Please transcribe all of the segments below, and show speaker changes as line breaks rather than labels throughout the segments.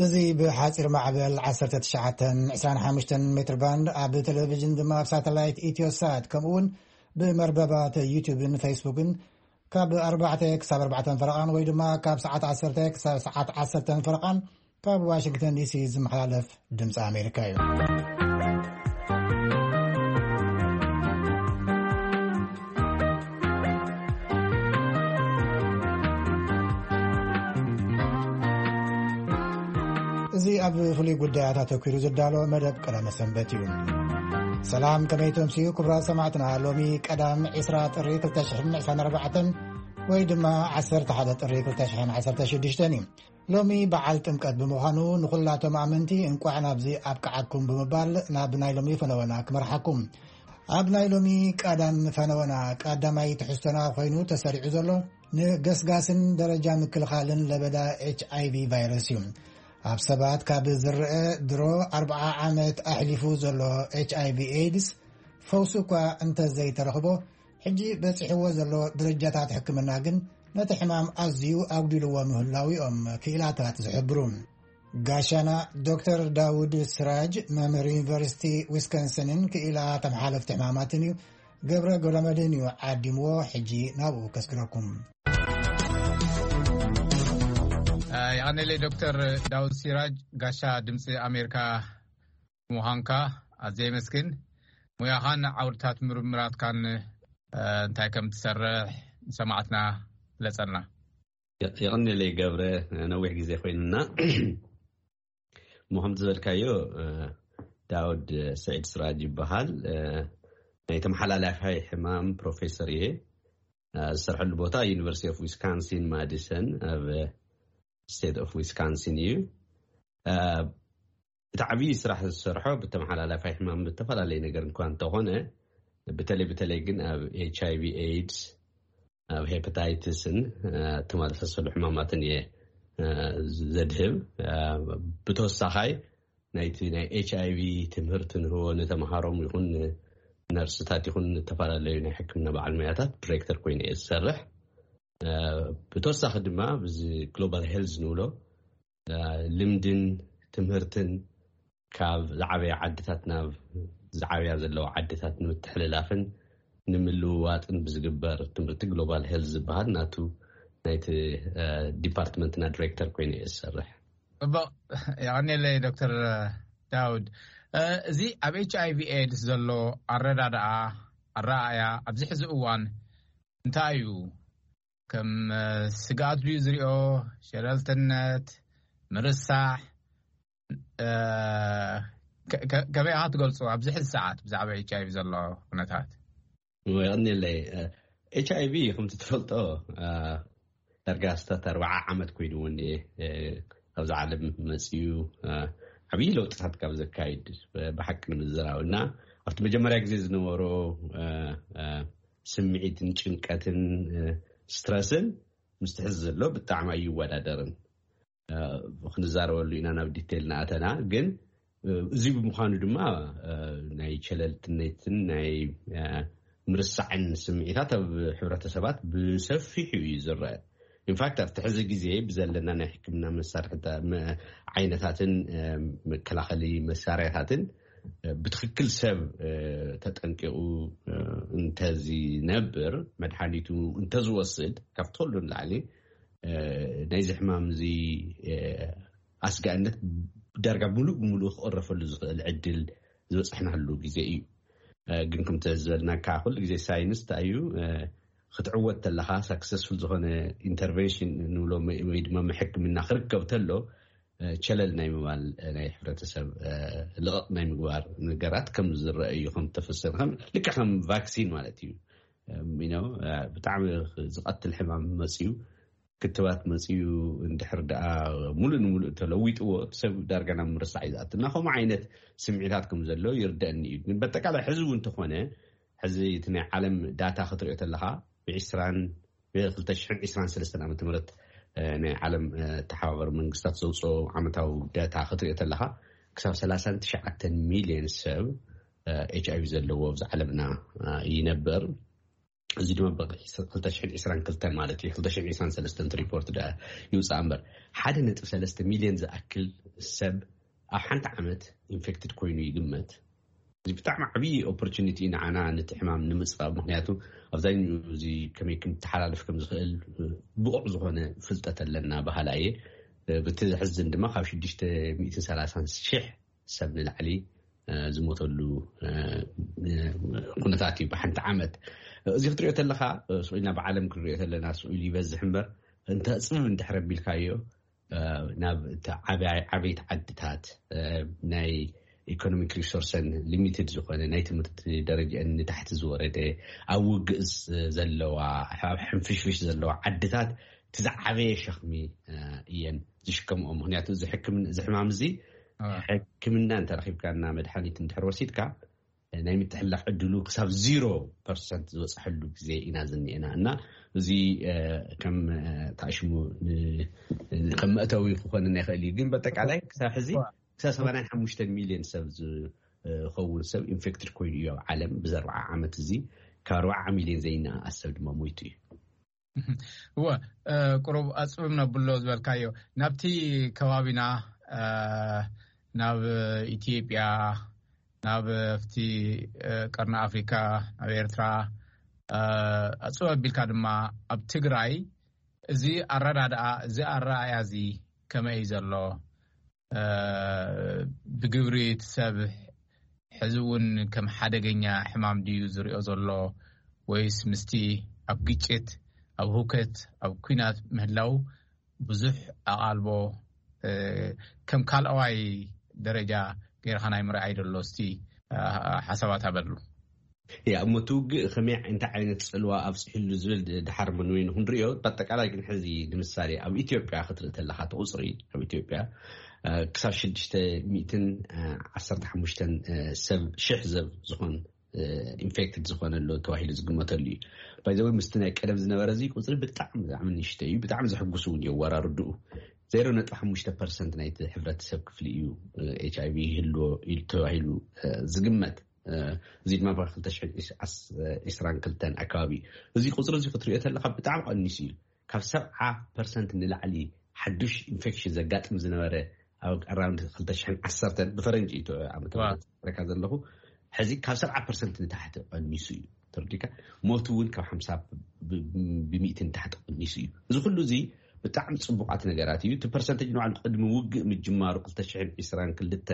زي بحاصر معبل 1925 متر باند اب تلفزيون دما ساتلايت ايتيوسات كمون بمرببات يوتيوب وفيسبوك كاب 4 كسب 4 فرقان ويدما كاب ساعات 10 كسب ساعات 10 فرقان كاب واشنطن دي سي زمحلف دمص امريكا زي أب فلي قدّاتا تكيرو زدالو مدب كلام سنبتيون سلام كميتم سيو كبرى سمعتنا لومي قدام إسرات الريك التشحن عسان 4 ويدما 10 حدث الريك التشحن 16 لومي بعلت مكاد بمخانو نخلاتهم عمنتي انقعنا بزي أبقعكم بمبال نابناي لومي فنوناك مرحكم أبناي لومي قدام فنوناك قدامي تحستنا خوينو تسريع زلو نقسقاسن درجة مكلخالن لبدا HIV فيروسيوم ኣብ ሰባት ካብ ዝርአ ድሮ 40 ዓመት ኣሕሊፉ ዘሎ HIV AIDS ፈውሱ እኳ እንተዘይተረኽቦ ሕጂ በፂሕዎ ዘሎ ደረጃታት ሕክምና ግን ነቲ ሕማም ኣዝዩ ኣጉዲልዎ ምህላዊኦም ክኢላታት ዝሕብሩ ጋሻና ዶክተር ዳውድ ስራጅ መምህር ዩኒቨርሲቲ ዊስኮንሲንን ክኢላ ተመሓለፍቲ ሕማማትን እዩ ገብረ ጎለመድን እዩ ዓዲምዎ ሕጂ ናብኡ ከስግረኩም
يعني لي دكتور داود سراج غاشا دمص امريكا موهانكا ازي مسكن ويا خان عورتات مرمرات كان انتي كم تسرح سمعتنا لصنا
يعني لي غبره نوح غزي خويننا محمد زلكايو داود سعيد سراج بحال يتمحللاف هاي حمام بروفيسور ايه سرح البوتا يونيفرسيتي اوف ويسكونسين ماديسون state of Wisconsin you تعبي سرح السرحه بتمحل على فهم بتفعل عليه نقدر نكون تهونه بتلي جن HIV AIDS hepatitis تمال فصل حمامات نيه زدهم بتوسعي نايتي HIV تمهرتن هو نتمحرم يكون نرستات يكون تفعل عليه حكمنا بعلميات دايركتور كوين السرح بتوسع خدمة بز global health نولو لمدن تمهرتن كاب زعبي عدتاتنا زعبي زلو عدتاتنا متحللافن نملوات بزقبر تمرت global health بهاد ناتو نايت ديبارتمنتنا دايركتور كويني السرح
يعني لي دكتور داود زي اب HIV AIDS زلو الردادا الرأيا ابزح زقوان انتايو كم سقاد بيزريو شرالتنت مرساح كبي هات قلصوا بزح الساعات بزعب HIV زلو ونتات
ويغني اللي HIV هم تتفلطو درقاستا 4 عمد كويدوني قبز عالم مسيو عبي لو تتحط قبز كايد بحق نمزراونا أفت مجمريك زيز نورو سمعيتن چنكاتن ستريسن مستحزن له بالطعم أي ودادرن خنزارو اللي أنا بديتيل ناتنا جن زي بمخانو دما ناي شللت نيتن ناي مرسعن سمعيتها بحبرة سبات بسفي حوي زرع in fact افتحز جزء بزلنا نحكمنا مسارحة عينتاتن كلاخلي مسارحاتن بتخكل سب تتنكئو انتزي نبر مدحانيتو انتزو وصد كفتولو العلي نايز حمام زي أسقانت درجة ملوك قرفوا العدل زوج احنا هلو جزئي جنكم تزلنا كاخل جزء ساينس تأيو خطعوت لها successful زهنا intervention إنه لو ما محك من آخر كوتلو شلل نايموال ناي حفرتسب لغط نايموار نقرات كم زر أيهم تفسرهم لك هم vaccine مالتيو بتعمل زقت الحمام مسيو كتبات مسيو اندحر دقا مولن تلويت وتسب درجنا مرسعيزات ناخو معينة سمعياتكم زلو يردأني من بتك على حزب انتخونه حزي تنع عالم داتا خطرية لها بعسران بخلتشحن عسران 3 عام تمرت عالم تحاور من قصات زوصو عمتاو داتا خطرية لها كساب 39 مليون سب HIV زلو وفز عالمنا ينبر እዚ ድማ በቂ 2022 ማለት እዩ 2023 ሪፖርት ዳ ይውፃ እምበር 1.3 ሚልዮን ዝኣክል ሰብ ኣብ ሓንቲ ዓመት ኢንፌክትድ ኮይኑ ይግመት እዚ ብጣዕሚ ዓብይ ኦፖርቹኒቲ ንዓና ንትሕማም ንምፅባብ ምክንያቱ ኣብዛኛው እዚ ከመይ ክምተሓላለፍ ከም ዝኽእል ብቑዕ ዝኾነ ፍልጠት ኣለና ባህላየ ብትሕዝን ድማ ካብ 630,000 ሰብ ንላዕሊ ዝሞተሉ ኩነታት እዩ ብሓንቲ ዓመት እዚ ክትሪኦ ተለኻ ስኡልና ብዓለም ክንሪኦ ተለና ስኡል ይበዝሕ እምበር እንተፅብብ እንድሕረቢልካዮ ናብ ዓበይቲ ዓድታት ናይ ኢኮኖሚክ ሪሶርስን ሊሚትድ ዝኾነ ናይ ትምህርቲ ደረጃን ንታሕቲ ዝወረደ ኣብ ውግእስ ዘለዋ ኣብ ሕንፍሽፍሽ ዘለዋ ዓድታት ትዝዓበየ ሸኽሚ እየን ዝሽከምኦም ምክንያቱ እዚ ሕማም እዚ ሕክምና እንተረኺብካና መድሓኒት እንድሕር ወሲድካ ናይ ምትሕልላፍ ዕድሉ ክሳብ 0% ዝበፅሐሉ ግዜ ኢና ዝኒአና እና እዚ ከም ታሽሙ ከም መእተዊ ክኾን ይኽእል እዩ ግን በጠቃላይ ክሳብ ሕዚ 85 ሚልዮን ሰብ ዝኸውን ሰብ ኢንፌክትድ ኮይኑ እዩ ኣብ ዓለም ብ4 ዓመት እዚ ካብ 4 ሚልዮን ዘይነኣስ ሰብ ድማ ሞይቱ እዩ
ቁሩብ ኣፅብም ነብሎ ዝበልካዮ ናብቲ ከባቢና ናብ ኢትዮጵያ ናብ ፍቲ ቀርና ኣፍሪካ ናብ ኤርትራ ኣፅበብ ኣቢልካ ድማ ኣብ ትግራይ እዚ ኣረዳድኣ እዚ ኣረኣያ እዚ ከመይ ዘሎ ብግብሪ ሰብ ሕዚ እውን ከም ሓደገኛ ሕማም ድዩ ዝሪኦ ዘሎ ወይስ ምስቲ ኣብ ግጭት ኣብ ሁከት ኣብ ኩናት ምህላው ብዙሕ ኣቓልቦ ከም ካልኣዋይ ደረጃ ገይርካ ናይ ምርኣይ ደሎ እስቲ ሓሳባት ኣበሉ
ያ እሞትውግእ ከመይ እንታይ ዓይነት ፅልዋ ኣብፅሕሉ ዝብል ድሓር ምን ወይ ንሪኦ በጠቃላይ ግን ሕዚ ንምሳሌ ኣብ ኢትዮጵያ ክትርኢ ተለካ ተቁፅሪ ኣብ ኢትዮጵያ ክሳብ 615 ሰብ ሽሕ ሰብ ዝኾን ኢንፌክትድ ዝኾነሉ ተባሂሉ ዝግመተሉ እዩ ባይዘወይ ምስቲ ናይ ቀደም ዝነበረ እዚ ቁፅሪ ብጣዕሚ ንእሽቶ እዩ ብጣዕሚ ዘሐጉሱ እውን የወራርድኡ 0.5% ናይቲ ሕብረተሰብ ክፍሊ እዩ HIV ይህልዎ ኢሉ ተባሂሉ ዝግመት እዚ ድማ ብ2022 ኣከባቢ እዚ ቁፅሪ እዚ ክትሪኦ ተለካ ብጣዕሚ ቀኒሱ እዩ ካብ 70% ንላዕሊ ሓዱሽ ኢንፌክሽን ዘጋጥም ዝነበረ ኣብ ኣራውንድ 2010 ብፈረንጂ ዓመት ረካ ዘለኹ ሕዚ ካብ 70% ንታሕቲ ቀኒሱ እዩ ተርዲካ ሞቱ እውን ካብ 50% ንታሕቲ ቀኒሱ እዩ እዚ ኩሉ እዚ ብጣዕሚ ጽቡቃት ነገራት እዩ እቲ ፐርሰንቴጅ ንባዕሉ ቅድሚ ውግእ ምጅማሩ 2022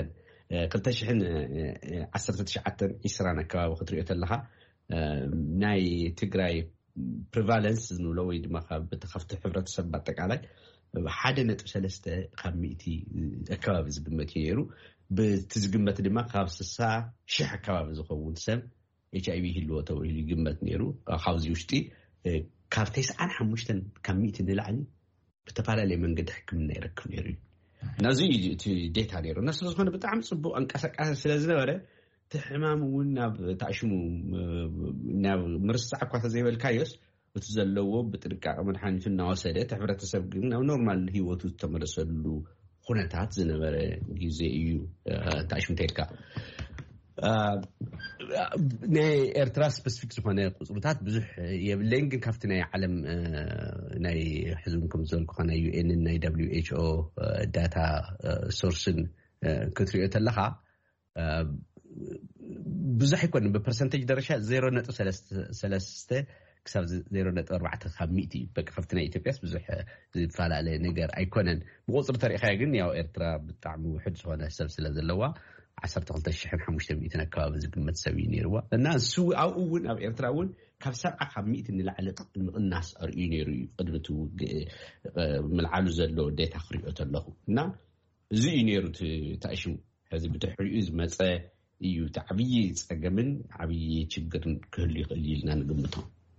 2019 ኣከባቢ ክትሪኦ ተለካ ናይ ትግራይ ፕሪቫለንስ ዝንብሎ ወይ ድማ ካብቲ ሕብረተሰብ በጠቃላይ 1.3 ካብ 100 ኣከባቢ ዝግመት ነይሩ ብትዝግመት ድማ ካብ 60,000 ኣከባቢ ዝኸውን ሰብ HIV ይህልዎ ተባሂሉ ይግመት ነይሩ ካብዚ ውሽጢ ካብ 95 ካብ 100 ንላዕሊ ብተፈላለየ መንገዲ ሕክምና ይረክብ ነይሩ ናዚ እቲ ዴታ ነይሩ እና ስለዝኾነ ብጣዕሚ ፅቡቅ እንቀሳቃሲ ስለዝነበረ እቲ ሕማም እውን ናብ ታሽሙ ናብ ምርሳዕ እኳ ተዘይበልካዮስ እቲ ዘለዎ ብጥንቃቐ መድሓኒቱ እናወሰደ ሕብረተሰብ ግን ናብ ኖርማል ሂወቱ ዝተመለሰሉ ኩነታት ዝነበረ ግዜ እዩ ታሽሙ ተልካ ናይ ኤርትራ ስፔሲፊክ ዝኾነ ቁፅርታት ብዙሕ የብለኝ ግን ካብቲ ናይ ዓለም ናይ ሕዝብን ከም ዘልኩ ናይ UN ናይ WHO ዳታ ሶርስን ክትሪኦ ተለካ ብዙሕ ይኮን ብፐርሰንቴጅ ደረጃ 0.3 ክሳብ 0.4 ካብ 100 በቃ ካብቲ ናይ ኢትዮጵያስ ብዙሕ ዝፈላለ ነገር ኣይኮነን ብቁፅሪ ተሪእኻ ግን ያው ኤርትራ ብጣዕሚ ውሕድ ዝኾነ ሰብ ስለ ዘለዋ 12,500 ኣከባቢ ዝግመት ሰብ እዩ ነይርዋ እና እሱ ኣብኡ እውን ኣብ ኤርትራ እውን ካብ 70 ካብ 100 ንላዕሊ ምቕናስ ኣርእዩ ነይሩ እዩ ቅድሚቱ ምልዓሉ ዘሎ ዴታ ክሪኦ ተለኹ እና እዚ እዩ ነይሩ ተኣሽሙ ሕዚ ብድሕሪኡ ዝመፀ እዩ እቲ ዓብዪ ፀገምን ዓብዪ ችግርን ክህሉ ይኽእል ኢልና ንግምቶ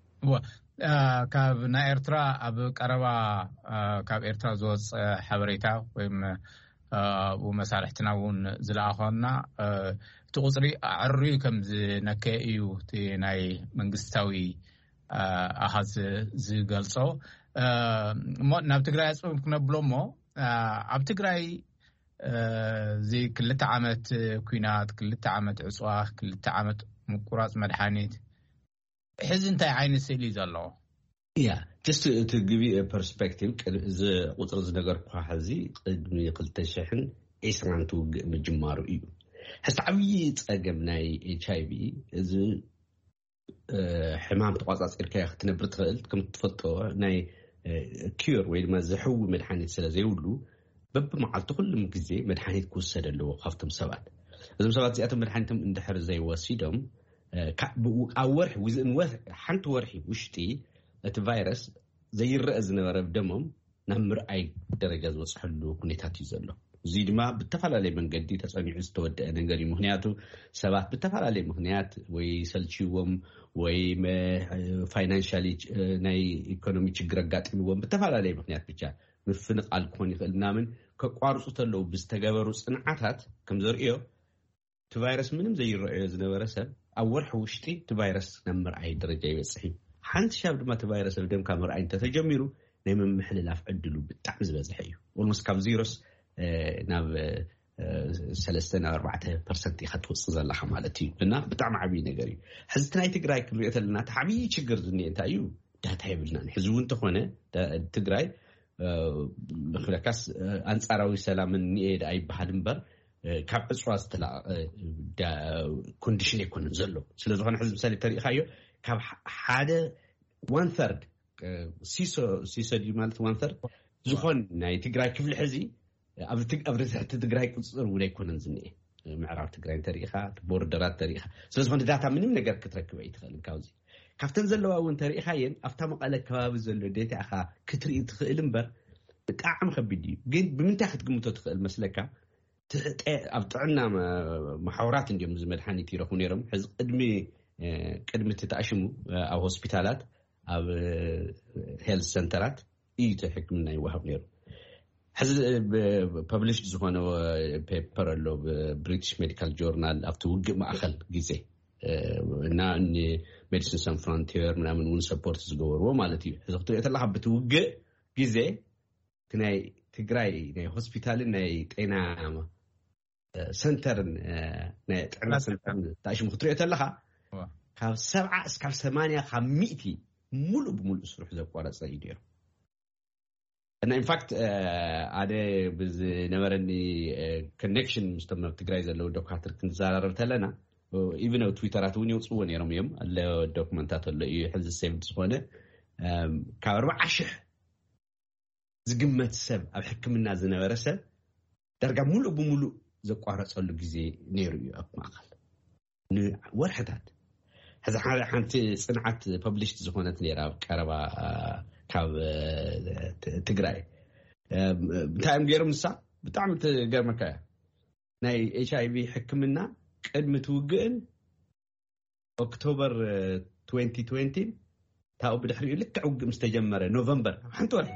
ካብ ናይ ኤርትራ ኣብ ቀረባ ካብ ኤርትራ ዝወፀ ሓበሬታ ወይም ومسارحتنا ون زلاخونا تقصري عري كم زنكه ايو تي ناي منغستاوي احاز زغلصو ናብ ትግራይ ጽም ክነብሎሞ ኣብ ትግራይ زي ክልተ ዓመት ኩናት ክልተ ዓመት ዕጽዋ ክልተ ዓመት ምቁራጽ መድሓኒት حز انت عين سيلي زلو
just to give you a perspective إذا قطر زنجر قاحزي قدمي قلت شحن إسرانتو مجمار إيو حس عبيت أجمناي HIV إذا حمام تقاطع إركاي أختنا برتغلت كم تفطوا ناي كيور وين ما زحو مدحانيت سلازي ولو بب معلت كل مجزي مدحانيت كوسد اللي وقفتم سبات إذا مسبات زياتهم مدحانيتهم اندحر زي وسيدهم أورح وزن حنت ورحي وشتي الفيروس زي الرأز نبرة بدمهم نمر أي درجة وصحلو كنيتات يزلو زيد ما بتفعل عليه من قدي تصنيع استود أنا قري مهنياته سبات بتفعل عليه مهنيات ويسلشيوهم وما فاينانشالي ناي إيكونومي تجرقات منهم بتفعل عليه مهنيات بتشا مفنق على الكون يخلنا من كقارص تلو بستجابروا صنعات كم زرقيه تفيروس منهم زي الرأز نبرة سب أول حوشتي تفيروس نمر أي درجة يصحي حنت شاب ما تفيروس الدم كامر عين تتجمروا نيم محل لاف عدلو بالتعمز بزحيو والمسكاب زيروس ناب 3-4% يخط وصل زلا حمالتي لنا بتعم عبي نجاري حزتنا يتقراي كلية لنا تعبي شجر زني أنت أيو ده تهيبلنا حزون تخونه ده تقراي بخلاكس أنصاروي سلام نيد أي بحدمبر كاب أسواس تلا ده كونديشن يكون نزله سلزوهنا حزب سالي تاريخ أيو كاب حدا 1/3 سيسو دي مالت 1/3 زخون ناي تقراي كيف الحزي أبرز تقراي كصر ولا يكون نزني معرف تقراي تاريخها بوردرات تاريخها سلزوهنا داتا منهم نقدر كتركب أي تخلي كاوزي كفتن زلوا أول تاريخين أفتح مقالة كواب زلوا ديتا أخا كتري تخيلن بر بتأعم خبيدي جد بمن تاخد قمتو تخيل مسلكة أبطعنا محاورات اليوم زي مدحاني تيرخون يرم حز قدمي تتعشموا أو هوسبيتالات أو هيلث سنترات تحكمنا يوهب نيرو حز ببلش زخانه بيبر اللو بريتش ميديكال جورنال أفتوق ما أخل جزء نا إني ميديسن سان فرونتير من ون سبورت زجور ومالتي حز خطيت الله بتوق جزء كناي تقراي ناي هوسبيتال ناي تينا سنتر ناي تعنا سنتر تعيش مخطرية لها كاب 7 اسكال 8 500 ملو بملو اسرح زقوارة صيدير أنا in fact عادة بز نمرني connection مستمر تقراي زلو دوكاتر كنت زاررت لنا even though تويتراتوني وصوني يرميهم اللي دوكمنتات اللي يحز السيف تسخونه كاب 4 شح زقمت السب أو حكمنا زنبرة سب درجة ملو بملو زقوارة صلوا جزء نيرو أقماقل ورحتات هذا حانت صنعت published زخونة نيرا كهرباء كاب تقرأي بتاعم غير مسا بتاعم غير مكايا ناي HIV حكمنا قدم توقعن أكتوبر 2020 تاو بدحري لك عقد مستجمرة نوفمبر حنتوري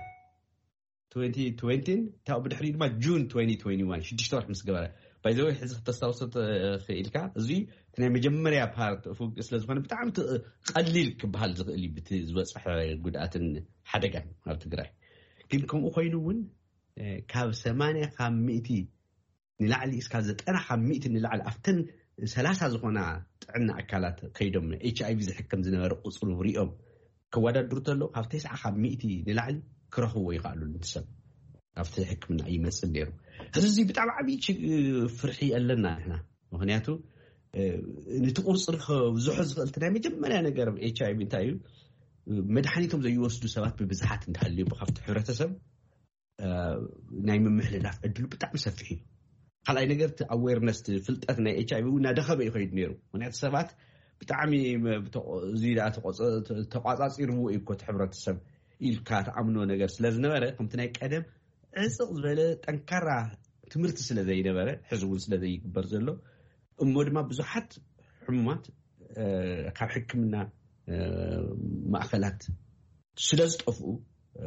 2020 تاو بدحري ما جون 2021 شديش تروح مسقبره بايزوي حزب تستوصت خيلكا زي تنا مجمريا بارت فوق سلازفان بتاعم قليل كبحال اللي بتزوصح غداتن حدقا هرتغراي كنكم خوينون كاب 8 نلعلي اسكال 9 نلعل افتن 30 زخونا طعنا اكلات كيدم HIV زحكم زنبر قصلو ريኦም كوادادرو تلو كاب 9 نلعل كرهو يقالوا الانتساب أفتح حكمنا أي مسألة ديرو هذا زي بتاع عبيد فرحي قالنا إحنا مهنياته نتقول صرخ وزحز قلتنا مجمّنا أنا قرب HIV بنتايو مدحانيتهم زي يوصلوا سوات ببزحات نتحلي بخفت حرتسب نايم محل لاف أدلو بتاع مسفحي خلا أنا قرت awareness فلتأثنا HIV ونادخل يخيد نيرو مهنيات سوات بتاعمي زيادات تقاطع يرمو إيكوت حرتسب إلكات عملوا نجس لازم نبرة قمت نايك أدم عصق زبالة تنكره تمرت سلا زي نبرة حزول سلا زي برزلو أمور ما بزحت حمومات كاب حكمنا مأخلات سلازت أفو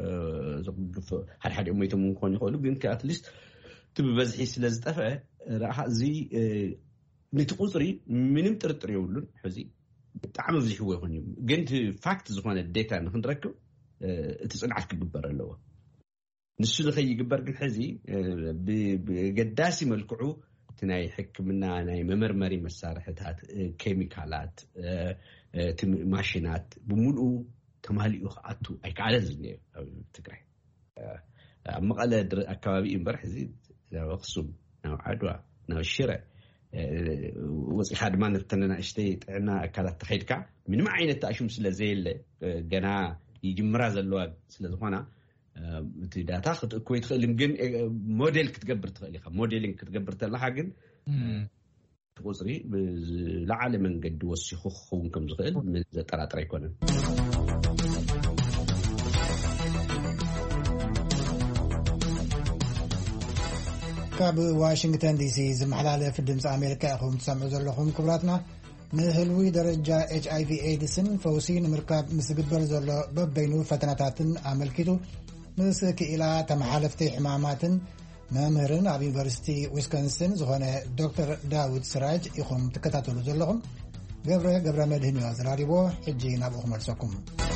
هاد أمي تمون كوني خلوا بين كأتليست تبي بزحي سلازت أفا راح زي نتقصري منم ترتري يقولون حزي تعمل زي هو هوني جنت فاكت زمان الداتا نخنركب تسألعك كجبر اللوا نسول خي جبر كل حزي بقداسي ملكعو تناي حكمنا ناي ممرمري مسارحتات كيميكالات ماشينات بملؤ تماليو خاطو اي كعلى زني تقري مقاله اكابي امبرح زيد اقسم نو عدوا نو الشرع وصي حد ما نتننا اشتي طعنا اكلات تخيدكا من ما عينه تاشم سلازيل غنا يجمرا زلوا سلازخونا داتا خد كويت خلين جن موديل كتقبر تخليها موديلينج كتقبر تلها جن تقصري لعالم من قد وسخو خون كم زغل من زطرات يكونن
كاب واشنطن دي سي زمحلاله في الدمس امريكا اخوم تسمعوا زلخوم كبراتنا نهلوي درجه اتش اي في ايدسن فوسين مركب مسغبر زلو ببينو فتناتاتن عملكيتو مسك الى تمحالفتي حماماتن مامرن ابي يونيفرسيتي ويسكونسن زونه دكتور داوود سراج يخوم تكتاتلو زلخوم غبره مدهن يازراريبو حجي نابوخ مرسكم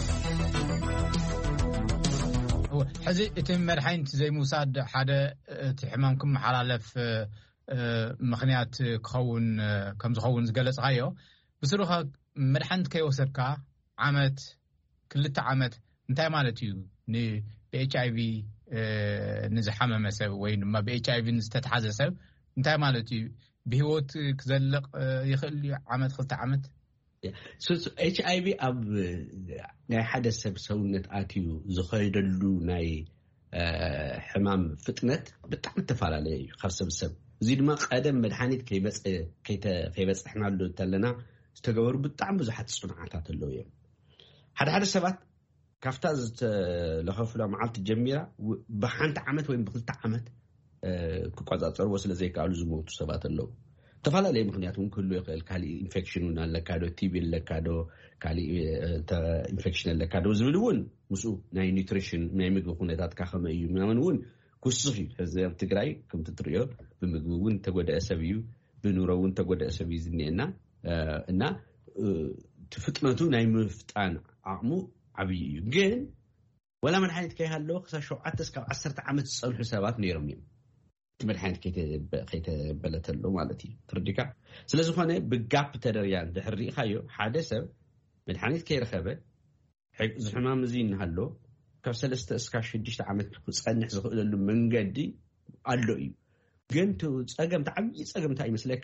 حزي اتم مرحينت زي موساد حدا تحمامكم حلالف مخنيات كخون كم زخون زقلص غايو بسروها مرحنت كيوسبكا عمت كلتا عمت انتي مالتيو ني بي اتش اي في نزحمه مسب وين ما بي اتش اي في نستتحاز سب انتي مالتيو بهوت كزلق يخلي عمت خلتا عمت
سو اتش اي في اب ناي حدا سب سونت اتيو زخيدلو ناي حمام فتنت بتعمل تفعالي خاصه بسب زيد ما قدم مدحانيت كيبص احنا له تلنا استغبر بتعم بزحت صناعات له يم حدا سبات كافتاز لخفله معلت جميره بحنت عمت وين بخلت عمت كقاصاصر وسله زي قالو زموت سبات له تفعالي مخنياتهم كله يقل كالي انفكشن لكادو تي بي لكادو كالي انفكشن لكادو زبلون مسو ناي نيوتريشن ناي مغو خنيتات كخمه يو منون كوسخي هزير تግራይ كم تطريو بمغون تغود اسبيو بنورون تغود اسبي زنينا እና تفطنتو ناي مفطان عقمو عبي ግን ولا من حيت كيهالو خصا 7 እስከ 10 ዓመት ጸልሑ ሰባት ነይሮም تمرحنت كيت بلتلو مالتي ترديكا ስለዝኾነ بغاب تدريان دحري خايو حدا سب مدحانيت كيرخبه زحمام زين هالو كاب 3 እስከ 6 ዓመት ክጸንሕ ዝኽእለሉ መንገዲ ኣሎ እዩ ግን ጸገምታ ዓብይ ጸገምታ ይመስለካ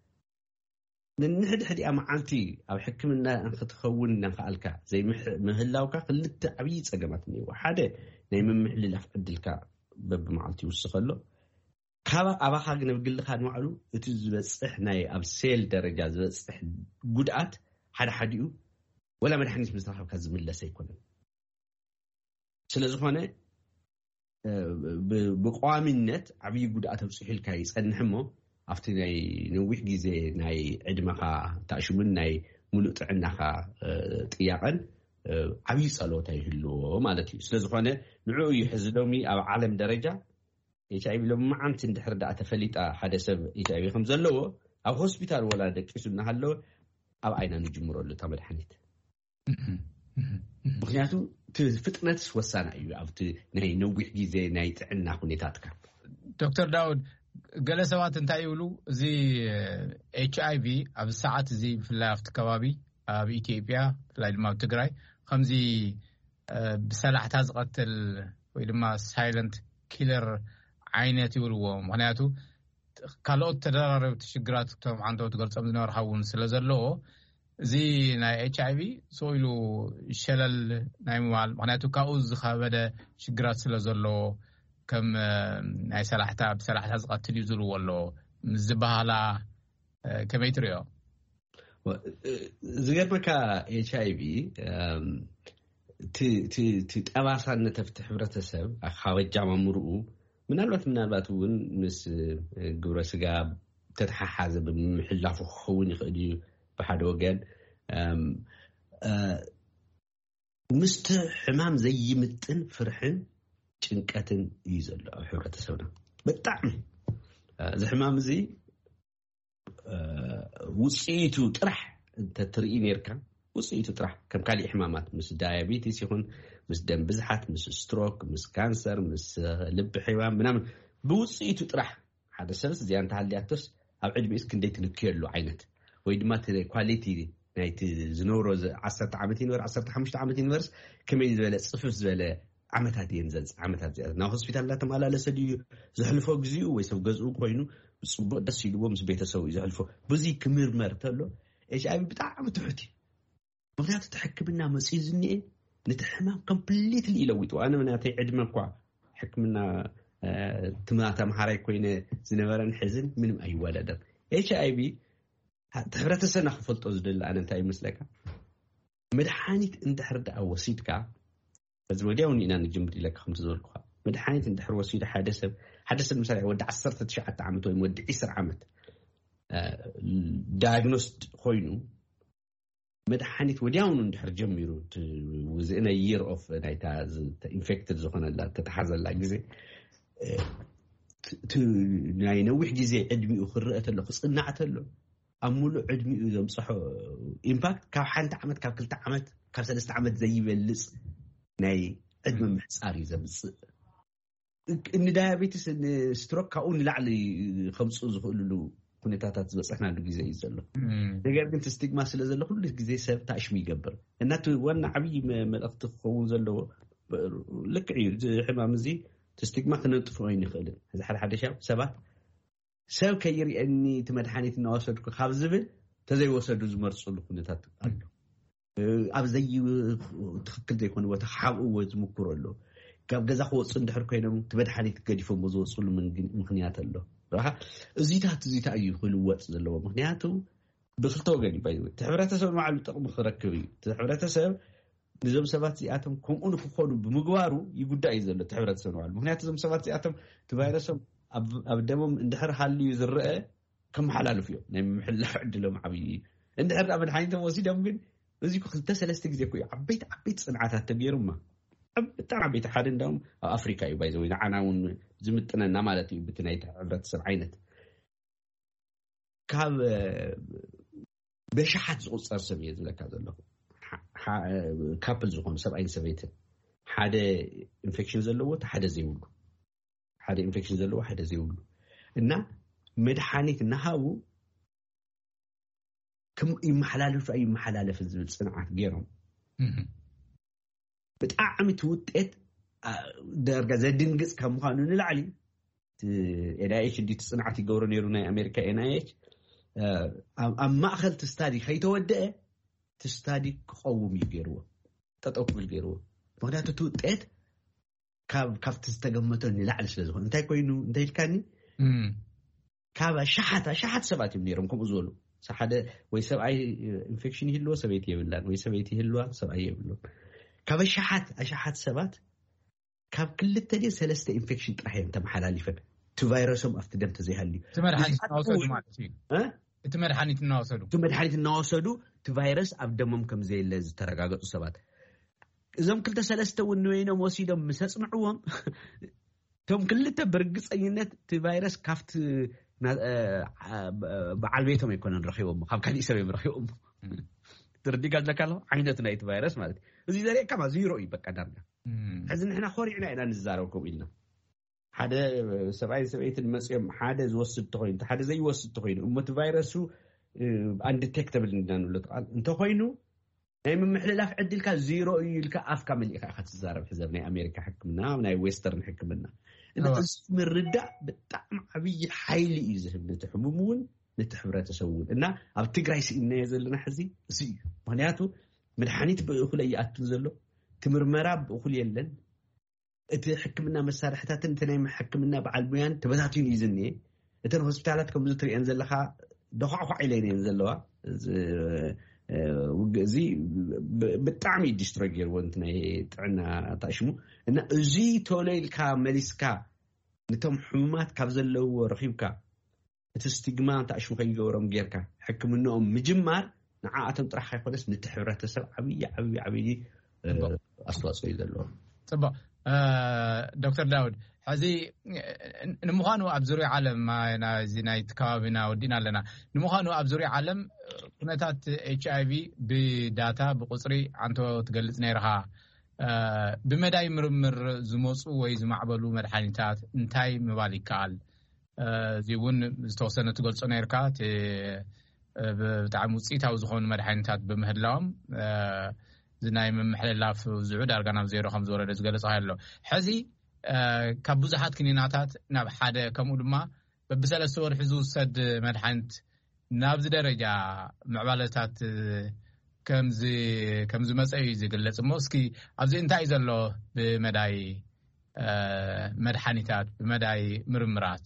ንንሕድሕድ አማዓንቲ ኣብ ሕክምና እንክትኸውን ንኻልካ ዘይ ምህላውካ ክልተ ዓብይ ጸገማት ነው ሓደ ናይ መምሕልላፍ ዕድልካ በብማዓልቲ ይውስኸሎ ካባ አባኻ ግን ብግልኻ ንዋዕሉ እቲ ዝበጽሕ ናይ ኣብ ሴል ደረጃ ዝበጽሕ ጉድኣት ሓድሓዲኡ ወላ መድሓኒት ምዝራኽብካ ዝምለስ ኣይኮነን ስለዝኾነ بقوامነት ዓብይ ጉድኣት ኣብጽሒልካ ይጸንሕሞ ኣብቲ ናይ ንዊሕ ግዜ ናይ ዕድመኻ ታሽሙን ናይ ሙሉእ ጥዕናኻ ጥያቐን ዓብይ ጸሎታ ይህልዎ ማለት እዩ ስለዝኾነ ንዕኡ ይሕዝሎሚ ኣብ ዓለም ደረጃ HIV لما عمت اندحر دا تفليت حدا سب HIV خم زلوا أو هوسبيتال ولا دكتور نهالو أو أين نجمرو له تامر حنيت بخياتو تفتنة وسانا أيوة أو ناي نوبي جزء ناي تعنا كونيتاتك
دكتور داود جلسات انت يقولوا زي HIV أو الساعات زي في اللافت كوابي في إثيوبيا في العلماء تجراي خمزي بسلاح تزقتل ويلما سايلنت كيلر عيناتي يقولوا معناته كالوت تدرر تشجرات توم عنده تقول صمد نار حون سلزلو زي ناي HIV سويلو شلل ناي مال معناته كاوز خبده شجرات سلزلو كم ناي سلاحتا بسلاحتا زقت يزلو والله مزبهالا كميتريو
زغير مكا HIV تي تاباسان تفتح حبرتسب اخاوجا ممرؤ ምናልባት እውን ምስ ግብረ ስጋ ተተሓሓዘ በመሕላፉ ኸውን ይኽእል በሓደ ወገን ምስተ ሕማም ዘይምጥን ፍርሕን ጭንቀትን ይዘሎ ኣብ ሕብረተሰብና በጣም ዝሕማም እዚ ውጽኢቱ ጥራሕ ተትርኢ ነርካ ውጽኢቱ ጥራሕ ከም ካልእ ሕማማት ምስ ዳያቤቲስ ይኹን مس دم بزحت مس ستروك مس كانسر مس لب حيوان بنعمل بوصيته طرح هذا سبس زي انت هالياتس ኣብ ዕድሜ እስክንደይ ትንክየሉ ዓይነት ወይ ድማ ኳሊቲ ናይቲ ዝነብሮ 10 ዓመት ይንበር 15 ዓመት ይንበርስ ከመይ ዝበለ ጽፍፍ ዝበለ ዓመታት የንዘጽ ዓመታት ናብ ሆስፒታል ተመላለሰ ድዩ ዝሕልፎ ግዚኡ ወይ ሰብ ገዝኡ ኮይኑ ጽቡቕ ደስ ይልዎ ምስ ቤተሰቡ ዝሕልፎ ብዙ ክምርመር ተሎ HIV ብጣዕሚ ትሑት ምክንያቱ ተሕክምና መጽኡ ዝኒኤ ንትሕማም ኮምፕሊትሊ ይለውጥ ዋና ምናተይ ዕድመ እኳ ሕክምና ትማታ ማሃራይ ኮይነ ዝነበረን ሕዝን ምንም ኣይወዳደር HIV ሕብረተሰብና ክፈልጦ ዝደል ኣነ እንታይ ይመስለካ መድሓኒት እንድሕርዳ ወሲድካ እዚ ወዲያውን ኢና ንጅምር ኢለካ ከምቲ ዝበልኩ መድሓኒት እንድሕር ወሲድ ሓደ ሰብ ምሳሌ ወዲ 19 ዓመት ወይ ወዲ 20 ዓመት ዳያግኖስድ ኮይኑ መድሓኒት ወዲያውን እንድሕር ጀሚሩ within a year of ናይታ ኢንፌክትድ ዝኾነላ ተተሓዘላ ግዜ ናይ ነዊሕ ግዜ ዕድሚኡ ክርአ ተሎ ክጽናዕ ተሎ ኣብ ሙሉእ ዕድሚኡ ዘምጽሖ ኢምፓክት ካብ 1 ዓመት ካብ 2 ዓመት ካብ 3 ዓመት ዘይበልጽ ናይ ዕድመ ምሕጻር ዘምጽእ ዲያቤትስ ስትሮክ ካኡ ንላዕሊ ከምጽኡ ዝኽእሉሉ ኩነታታት ዝበጽሕናሉ ግዜ እዩ ዘሎ ነገር ግን ስቲግማ ስለ ዘሎ ኩሉ ግዜ ሰብ ታሽሚ ይገብር እናቱ ዋና ዓብይ መልእኽቲ ክኸውን ዘለዎ ልክዕ እዩ ሕማም እዚ ስቲግማ ክነጥፎ ይንኽእል እዚ ሓደ ሻብ ሰባት ሰብ ከይርአኒ ተመድሓኒት እናወሰድኩ ካብ ዝብል ተዘይወሰዱ ዝመርጹሉ ኩነታት ኣሎ ኣብ ዘይ ትክክል ዘይኮነ ቦታ ሓብኡ ዝምክረሉ ካብ ገዛ ክወጽ እንድሕር ኮይኖም ተመድሓኒት ገዲፎም ዝወጽሉ ምክንያት ኣሎ ረኻ እዚታት እዩ ክልወጽ ዘለዎ ምክንያቱ ብክልተ ወገን ይባይ ሕብረተሰብ ማዕሉ ጥቕሚ ክረክብ እዩ ሕብረተሰብ ንዞም ሰባት እዚኣቶም ከምኡ ንክኾኑ ብምግባሩ ይጉዳይ ዘሎ ሕብረተሰብ ማዕሉ ምክንያቱ ዞም ሰባት እዚኣቶም ቫይረሶም ኣብ ደሞም እንድሕር ሃልዩ ዝርአ ከመሓላልፍ እዮም ናይ ምሕላፍ ዕድሎም ዓብይ እንድሕር መድሓኒቶም ወሲዶም ግን እዚ ክልተ ሰለስተ ግዜ ኮይ ዓበይቲ ጽንዓታት ተገይሩማ ብጣዕሚ ዓበይቲ ሓደ እንደውም ኣብ ኣፍሪካ እዩ ባይዘ ወይ ንዓናውን ዝምጥነና ማለት እዩ ብቲ ናይ ሕብረተሰብ ዓይነት ካብ በሻሓት ዝቁጸር ሰብ እዩ ዝለካ ዘለኹ ካፕል ዝኾኑ ሰብኣይን ሰበይትን ሓደ ኢንፌክሽን ዘለዎ ሓደ ዘይብሉ ሓደ ኢንፌክሽን ዘለዎ ሓደ ዘይብሉ እና መድሓኒት ናሃቡ ከም ይመሓላለፍ ዝብል ጽንዓት ገይሮም ብጣዕሚ ትውጤት ደርጋ ዘድንግጽ ከም ምዃኑ ንላዕሊ NIH እንዲ ጽንዓት ይገብሮ ነይሩ ናይ ኣሜሪካ NIH ኣብ ማእኸል ትስታዲ ከይተወደአ ትስታዲ ክቐውም ይገይርዎ ጠጠው ክብል ገይርዎ ምክንያቱ ትውጤት ካብቲ ዝተገመቶ ንላዕሊ ስለ ዝኾነ እንታይ ኮይኑ እንታይ ኢልካኒ ካብ ሻሓት ሰባት እዮም ነይሮም ከምኡ ዝበሉ ሓደ ወይ ሰብኣይ ኢንፌክሽን ይህልዎ ሰበይቲ የብላን ወይ ሰበይቲ ይህልዋ ሰብኣይ የብሉ ካብ ሻሓት ሰባት ካብ 2-3 ኢንፌክሽን ጥራሕዮም ተመሓላሊፈን እቲ ቫይረሶም ኣብቲ ደም ተዘይሃልዩ
እቲ መድሓኒት እናወሰዱ እቲ ቫይረስ ኣብ ደሞም ከም ዘየለ ዝተረጋገጹ ሰባት እዞም 2-3 እውን ወይኖም ወሲዶም ምሰጽምዕዎም ቶም 2 ብርግጸኝነት እቲ ቫይረስ ካብቲ በዓል ቤቶም ኣይኮነን ረኺቦም ካብ ካልእ ሰብ ረኺቦም ትርዲጋ ዘለካሎ ዓይነት ናይቲ ቫይረስ ማለት እዚ ዘርኢ ከማ ዜሮ እዩ በቃ ዳርጋ ሕዚ ንሕና ኾሪዕና ኢና ንዛረብ ከም ኢልና ሓደ ሰብኣይ ሰበይትን መጽኦም ሓደ ዝወስድ ተኾይኑ ሓደ ዘይወስድ ተኾይኑ እሞት ቫይረሱ undetectable እንዳንብሎ ተቃል እንተኾይኑ ናይ ምምሕልላፍ ዕድልካ ዜሮ እዩ ኢልካ ኣፍካ መልኢኻ ኢኻ ትዛረብ ሕዘብ ናይ ኣሜሪካ ሕክምና ናይ ዌስተርን ሕክምና እዚ ምርዳእ ብጣዕሚ ዓብይ ሓይሊ እዩ ዝህብ ነቲ ሕሙም እውን ነቲ ሕብረተሰብ እውን እና ኣብ ትግራይ ስኢናዮ ዘለና ሕዚ እዚ እዩ ምክንያቱ መድሓኒት ብእኹል እይኣቱ ዘሎ ትምርመራ ብእኹል የለን እቲ ሕክምና መሳርሕታትን እቲ ናይ ሕክምና በዓል ሙያን ተበታቲኑ እዩ ዝኒኤ እተን ሆስፒታላት ከምዚ ትሪአን ዘለካ ደኳዕኳዕ ኢለን እየን ዘለዋ እዚ ብጣዕሚ ዲስትሮይ ገይርዎ እቲ ናይ ጥዕና ታሽሙ እና እዚ ቶሎ ኢልካ መሊስካ ነቶም ሕሙማት ካብ ዘለውዎ ረኺብካ እቲ ስቲግማ ታሽሙ ከይገብሮም ጌርካ ሕክምናኦም ምጅማር ንዓኣቶም ጥራሕ ኣይኮነስ ነቲ ሕብረተሰብ ዓብይ ኣስተዋፅኦ እዩ ዘለዎ ጽቡቕ ዶክተር ዳውድ ሕዚ ንምዃኑ ኣብ ዙርያ ዓለም ናዚ ናይቲ ከባቢና ወዲና ኣለና ንምዃኑ ኣብ ዙርያ ዓለም ኩነታት HIV ብዳታ ብቁፅሪ አንተ ትገልጽ ነይርኻ ብመዳይ ምርምር ዝመጹ ወይ ዝማዕበሉ መድሓኒታት እንታይ ምባል ይከኣል እዚውን ዝተወሰነ ትገልጾ ነርካ ብጣዕሚ ውጽኢታዊ ዝኾኑ መድሓኒታት ብምህላዎም ዝናይ መምሕለላፍ ዝዑ ዳርጋ ናብ ዜሮ ከም ዝወረደ ዝገለጸ ኣሎ ሕዚ ካብ ብዙሓት ክኒናታት ናብ ሓደ ከምኡ ድማ በብሰለስተ ወርሒ ዝውሰድ መድሓኒት ናብዚ ደረጃ ምዕባለታት ከምዚ መጽኡ ዝግለጽ እሞ እስኪ ኣብዚ እንታይ እዩ ዘሎ ብመዳይ መድሓኒታት ብመዳይ ምርምራት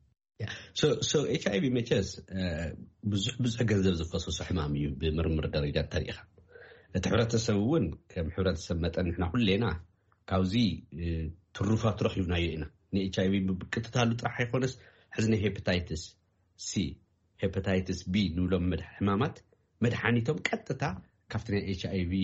so HIV መቸስ ብዙሕ ገንዘብ ዝፈሰሱ ሕማም እዩ ብምርምር ደረጃ ታሪኻ እቲ ሕብረተሰብ እውን ከም ሕብረተሰብ መጠን ንሕና ኩሌና ካብዚ ትሩፋት ረኺብናዮ ኢና ንኤችአይቪ ብቅጥታሉ ጥራሕ ኣይኮነስ ሕዝነ ሄፓታይተስ ሲ ሄፓታይተስ ቢ ንብሎም ሕማማት መድሓኒቶም ቀጥታ ካብቲ ናይ ኤችአይቪ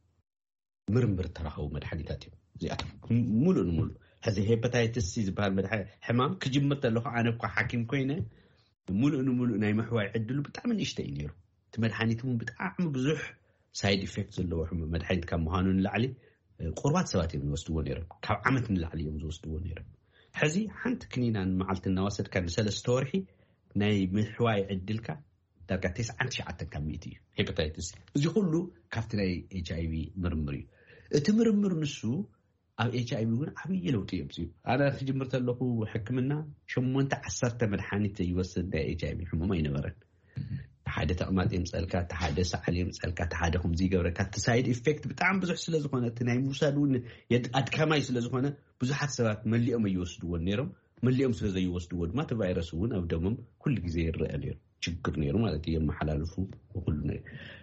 ምርምር ተረኸቡ መድሓኒታት እዮም እዚኣቶም ሙሉእ ሕዚ ሄፓታይተስ ሲ ዝበሃል ሕማም ክጅምር ተለኹ ኣነ እኳ ሓኪም ኮይነ ሙሉእ ናይ ምሕዋይ ዕድሉ ብጣዕሚ ንእሽተይ ነይሩ እቲ መድሓኒት እውን ብጣዕሚ ብዙሕ ሳይድ ኢፌክት ዘለዎ መድሓኒት ካብ ምዃኑ ንላዕሊ ቁርባት ሰባት እዮም ዝወስድዎ ነይሮም ካብ ዓመት ንላዕሊ እዮም ዝወስድዎ ነይሮም ሕዚ ሓንቲ ክኒናን መዓልቲ እናወሰድካ ንሰለስተ ወርሒ ናይ ምሕዋይ ዕድልካ ዳርጋ 99 ካብ 100 እዩ ሄፓታይተስ እዚ ኩሉ ካብቲ ናይ ኤችአይቪ ምርምር እዩ እቲ ምርምር ንሱ ኣብ ኤችአይቪ እውን ዓብይ ለውጢ የምፅኡ ኣነ ክጅምር ተለኹ ሕክምና 8-10 መድሓኒት ይወስድ ናይ ኤችአይቪ ሕሙም ኣይነበረን ሓደ ተቕማጥ የምፀልካ ሓደ ሰዓል የምፀልካ ሓደ ከምዚ ይገብረካ እቲ ሳይድ ኢፌክት ብጣዕሚ ብዙሕ ስለ ዝኾነ እቲ ናይ ምውሳድ እውን ኣድካማይ ስለ ዝኾነ ብዙሓት ሰባት መሊኦም ይወስድዎ ነይሮም መሊኦም ስለ ዘይወስድዎ ድማ እቲ ቫይረስ እውን ኣብ ደሞም ኩሉ ግዜ ይረአ ነይሩ ችግር ነይሩ ማለት እዩ መሓላለፉ ኩሉ ነይሩ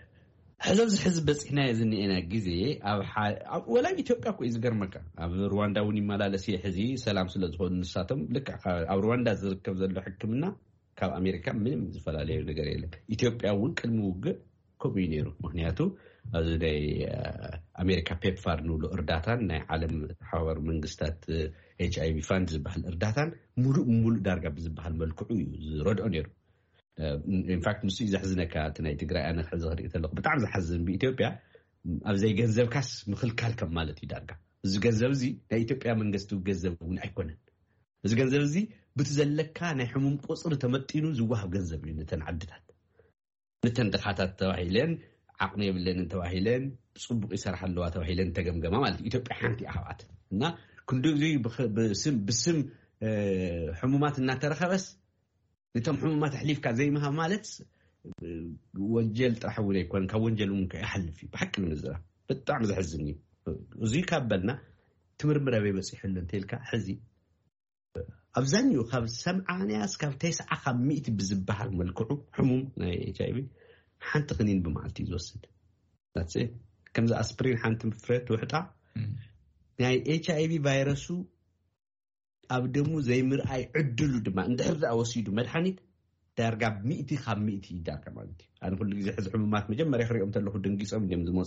ሕዚ በፂሕና ዝኒኤና ግዜ ኣብ ወላሂ ኢትዮጵያ እኮ ዝገርመካ ኣብ ሩዋንዳ እውን ይመላለስ ሕዚ ሰላም ስለ ዝኾኑ ንሳቶም ልክ ኣብ ሩዋንዳ ዝርከብ ዘሎ ሕክምና ካብ ኣሜሪካ ምንም ዝፈላለዩ ነገር የለን ኢትዮጵያ እውን ቅድሚ ውግእ ከምኡ እዩ ነይሩ ምክንያቱ ኣብዚ ናይ ኣሜሪካ ፔፕፋር ንብሎ እርዳታን ናይ ዓለም ሓባር መንግስታት ኤችአይቪ ፋንድ ዝበሃል እርዳታን ሙሉእ ዳርጋ ብዝበሃል መልክዑ እዩ ዝረድኦ ነይሩ ኢንፋክት ንሱ ዘሕዝነካ እቲ ናይ ትግራይ ኣነ ሕዚ ክሪኢ ተለኹ ብጣዕሚ ዝሓዝን ብኢትዮጵያ ኣብዘይ ገንዘብካስ ምክልካል ከም ማለት እዩ ዳርጋ እዚ ገንዘብ እዚ ናይ ኢትዮጵያ መንግስቲ ገንዘብ እውን ኣይኮነን እዚ ገንዘብ እዚ ብትዘለካ ናይ ሕሙም ቁፅሪ ተመጢኑ ዝዋሃብ ገንዘብ እዩ ነተን ዓድታት ነተን ድኻታት ተባሂለን ዓቕሚ የብለን ተባሂለን ጽቡቕ ይሰርሓ ኣለዋ ተባሂለን ተገምገማ ማለት ኢትዮጵያ ሓንቲ ኣሃባት እና ክንዱ ብስም ሕሙማት እናተረኸበስ ነቶም ሕሙማት ሕሊፍካ ዘይምሃብ ማለት ወንጀል ጥራሕ እውን ኣይኮነን ካብ ወንጀል እውን ይሓልፍ እዩ ብሓቂ ንምዝራብ ብጣዕሚ ዘሕዝን እዩ እዚ ካበልና ትምርምር ኣበይ በፂሕሉ እንተልካ ሕዚ ኣብዛኛው ካብ 80 እስካብ 90 ካብ 100 ብዝበሃል መልክዑ ሕሙም ናይ ኤችአይቪ ሓንቲ ክኒን ብመዓልቲ ዝወስድ that's it ከምዚ ኣስፕሪን ሓንቲ ፍሬት ውሕጣ ናይ ኤችአይቪ ቫይረሱ ኣብ ደሙ ዘይምርኣይ ዕድሉ ድማ እንድሕር ወሲዱ መድሓኒት ዳርጋ 100 ካብ 100 ይዳርጋ ማለት እዩ ኣነ ኩሉ ግዜ ሕዚ ሕሙማት መጀመርያ ክሪኦም ተለኹ ደንጊፆም እዮም ዝመፁ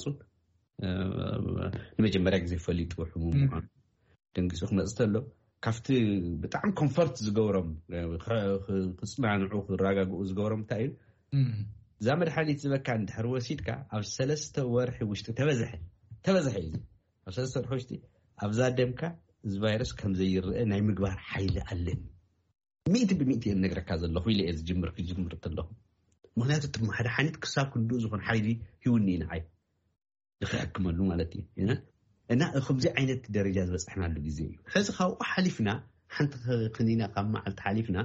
ንመጀመርያ ግዜ ፈሊጡ ሕሙም ደንጊፆ ክመፅእ ተሎ ካፍቲ ብጣዕሚ ኮምፎርት ዝገብሮም ክፅናንዑ ክረጋግኡ ዝገብሮም እንታይ እዩ እዛ መድሓኒት ዝበካ እንድሕር ወሲድካ ኣብ 3 ወርሒ ውሽጢ ተበዝሐ እዩ ኣብ 3 ወርሒ ውሽጢ ኣብዛ ደምካ እዚ ቫይረስ ከም ዘይርአ ናይ ምግባር ሓይሊ ኣለን 100% የነግረካ ዘለኹ ኢለ ክጅምር ተለኹ ምክንያቱ እቲ መድሓኒት ክሳብ ክንዱ ዝኾን ሓይሊ ሂውኒ ንዓይ ንክሕክመሉ ማለት እዩ እና ከምዚ ዓይነት ደረጃ ዝበፅሕናሉ ግዜ እዩ ሕዚ ካብኡ ሓሊፍና ሓንቲ ክኒና ካብ መዓልቲ ሓሊፍና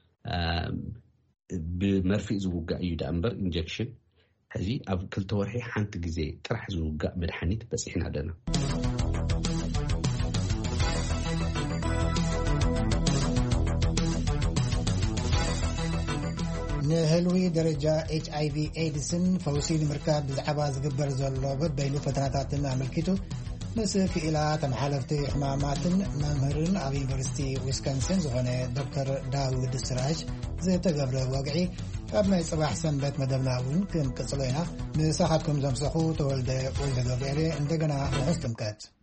ብመርፊእ ዝውጋእ እዩ ዳ እምበር ኢንጀክሽን ሕዚ ኣብ 2 ወርሒ ሓንቲ ግዜ ጥራሕ ዝውጋእ መድሓኒት በፂሕና ኣለና
ንህልዊ ደረጃ ኤችአይቪ ኤድስን ፈውሲ ንምርካብ ብዛዕባ ዝግበር ዘሎ በበይኑ ፈተናታትን ኣመልኪቱ ምስ ክኢላ ተመሓለፍቲ ሕማማትን መምህርን ኣብ ዩኒቨርሲቲ ዊስኮንሲን ዝኾነ ዶክተር ዳውድ ስራጅ ዝተገብረ ወግዒ ኣብ ናይ ጽባሕ ሰንበት መደብና እውን ክንቅጽሎ ኢና ንሳኻትኩም ዘምሰኹ ተወልደ ገብርኤል እንደገና ውሑስ ጥምቀት